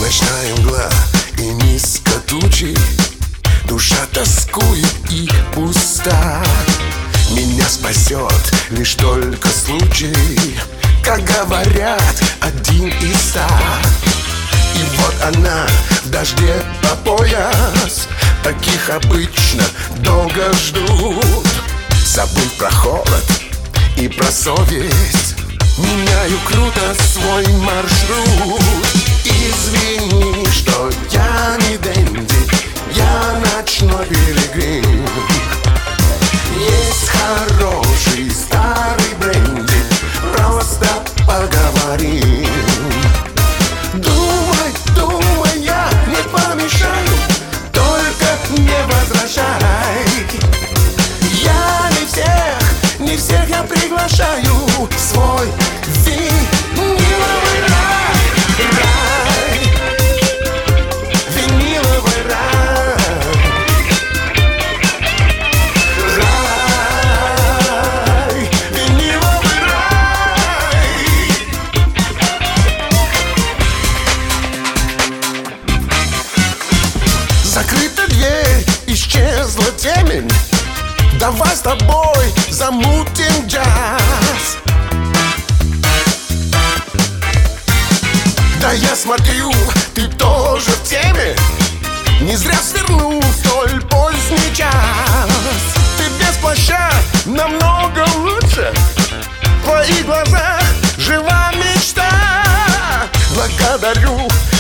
Ночная мгла и низко тучи, душа тоскует и пуста. Меня спасет лишь только случай, как говорят, один из ста. И вот она в дожде по пояс, таких обычно долго ждут. Забыв про холод и про совесть, меняю круто свой маршрут. Извини, что я не денди, я ночной пилигрим. Есть хороший старый бренди, просто поговорим. Думай, думай, я не помешаю, только не возвращай. Я не всех я приглашаю в свой виниловый рай. Виниловый рай. Виниловый рай. Закрыта дверь, исчезла темень. Давай с тобой замутим джаз. Да я смотрю, ты тоже в теме. Не зря свернул в столь поздний час. Ты без плаща намного лучше. В твоих глазах жива мечта. Благодарю